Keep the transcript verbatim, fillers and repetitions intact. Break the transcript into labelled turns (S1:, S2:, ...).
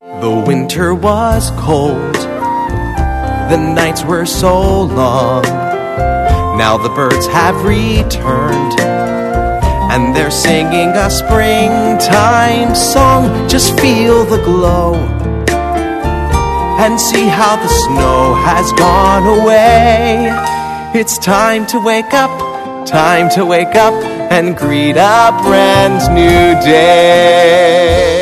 S1: The winter was cold, the nights were so long. Now the birds have returned, and they're singing a springtime song. Just feel the glow, and see how the snow has gone away. It's time to wake up, time to wake up, and greet a brand new day.